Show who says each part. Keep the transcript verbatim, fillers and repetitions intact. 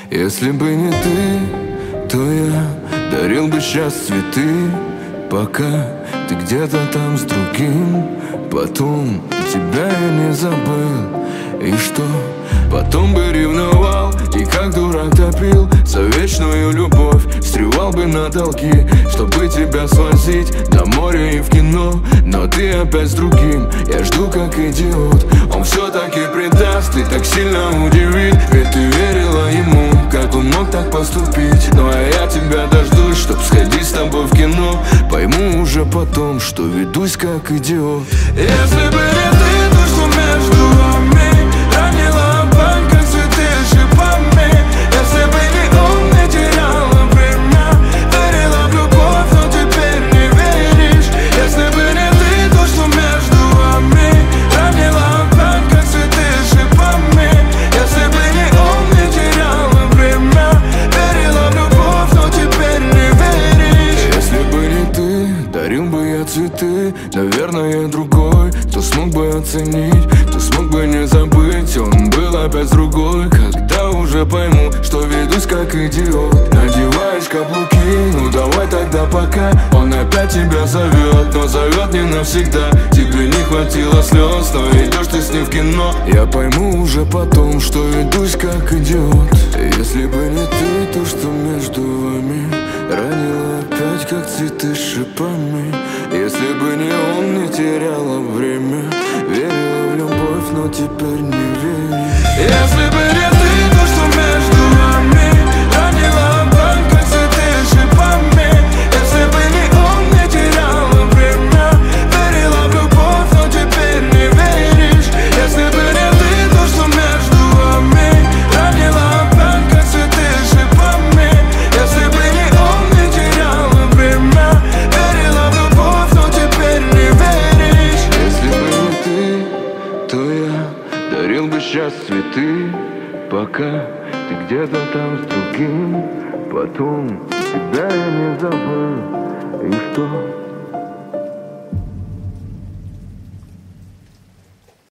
Speaker 1: Если бы не ты, то я дарил бы сейчас цветы, пока ты где-то там с другим. Потом тебя я не забыл. И что? Потом бы ревновал и как дурак топил за вечную любовь. Встревал бы на долги, чтобы тебя свозить до моря и в кино. Но ты опять с другим, я жду как идиот. Он все-таки предаст и так сильно удивит. Ведь ты верила ему, как он мог так поступить. Ну а я тебя дождусь, чтоб сходить с тобой в кино. Пойму уже потом, что ведусь как идиот. Если бы не ты, то что между вами ранила боль, как цветы шипами. Если бы не он, не теряла время, верила в любовь, но теперь не веришь. Если бы не ты, то что между вами ранила боль, как цветы шипами. Если бы не он, не теряла время, верила в любовь, но теперь не веришь. Если бы не ты, дарил бы я цветы, наверное, другой, кто смог бы оценить, кто смог бы не забыть. Он был опять другой, когда уже пойму, что ведусь как идиот. Надеваешь каблуки, ну давай тогда пока. Он опять тебя зовет, но зовет не навсегда. Тебе не хватило слез, но идешь ты с ним в кино. Я пойму уже потом, что ведусь как идиот. Если бы не ты, то что между вами ранила опять, как цветы шипами. Если бы не он, не теряла время, верила в любовь, но теперь не веришь. Если бы не ты, то что между вами ранила боль, как цветы шипами. Если бы не он, не теряла время, верила в любовь, но теперь не веришь. Если бы не ты, то что между вами ранила боль, как цветы шипами. Если бы не он, не теряла время, верила в любовь, но теперь не веришь. Если бы не ты, то я дарил бы сейчас цветы, пока ты где-то там с другим. Потом тебя я не забыл. И что?